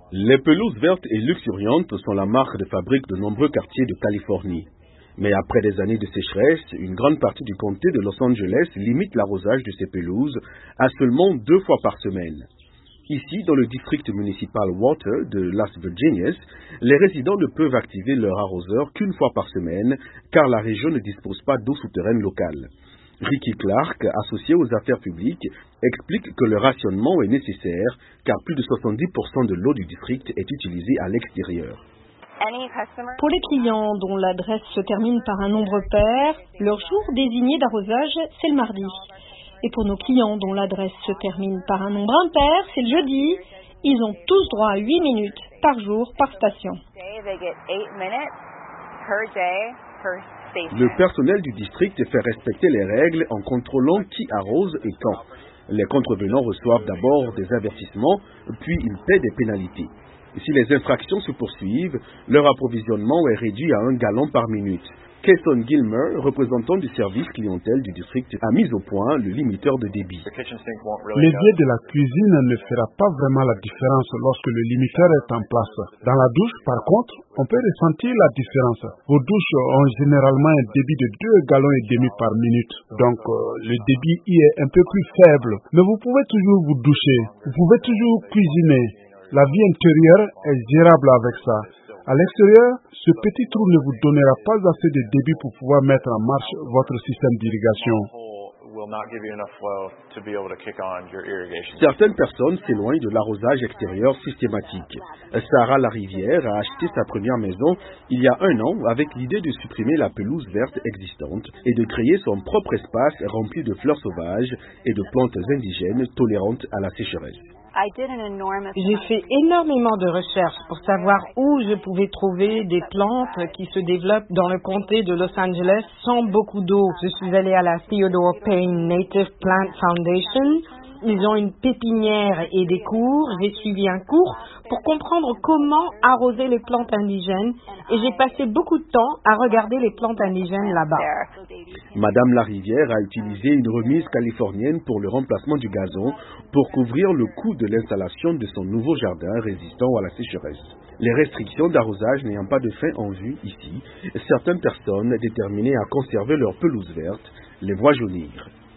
Les pelouses vertes et luxuriantes sont la marque de fabrique de nombreux quartiers de Californie. Mais après des années de sécheresse, une grande partie du comté de Los Angeles limite l'arrosage de ces pelouses à seulement 2 fois par semaine. Ici, dans le district municipal Water de Las Virginias, les résidents ne peuvent activer leur arroseur qu'une fois par semaine, car la région ne dispose pas d'eau souterraine locale. Ricky Clark, associé aux affaires publiques, explique que le rationnement est nécessaire car plus de 70% de l'eau du district est utilisée à l'extérieur. Pour les clients dont l'adresse se termine par un nombre pair, leur jour désigné d'arrosage, c'est le mardi. Et pour nos clients dont l'adresse se termine par un nombre impair, c'est le jeudi. Ils ont tous droit à 8 minutes par jour par station. Le personnel du district fait respecter les règles en contrôlant qui arrose et quand. Les contrevenants reçoivent d'abord des avertissements, puis ils paient des pénalités. Si les infractions se poursuivent, leur approvisionnement est réduit à 1 gallon par minute. Kesson Gilmer, représentant du service clientèle du district, a mis au point le limiteur de débit. L'évier de la cuisine ne fera pas vraiment la différence lorsque le limiteur est en place. Dans la douche, par contre, on peut ressentir la différence. Vos douches ont généralement un débit de 2 gallons et demi par minute. Donc, le débit y est un peu plus faible. Mais vous pouvez toujours vous doucher. Vous pouvez toujours cuisiner. La vie intérieure est gérable avec ça. À l'extérieur, ce petit trou ne vous donnera pas assez de débit pour pouvoir mettre en marche votre système d'irrigation. Certaines personnes s'éloignent de l'arrosage extérieur systématique. Sarah Larivière a acheté sa première maison il y a 1 an avec l'idée de supprimer la pelouse verte existante et de créer son propre espace rempli de fleurs sauvages et de plantes indigènes tolérantes à la sécheresse. J'ai fait énormément de recherches pour savoir où je pouvais trouver des plantes qui se développent dans le comté de Los Angeles sans beaucoup d'eau. Je suis allée à la Theodore Payne Native Plant Foundation. Ils ont une pépinière et des cours. J'ai suivi un cours pour comprendre comment arroser les plantes indigènes et j'ai passé beaucoup de temps à regarder les plantes indigènes là-bas. Madame Larivière a utilisé une remise californienne pour le remplacement du gazon pour couvrir le coût de l'installation de son nouveau jardin résistant à la sécheresse. Les restrictions d'arrosage n'ayant pas de fin en vue ici, certaines personnes déterminées à conserver leur pelouse verte les voient jaunir.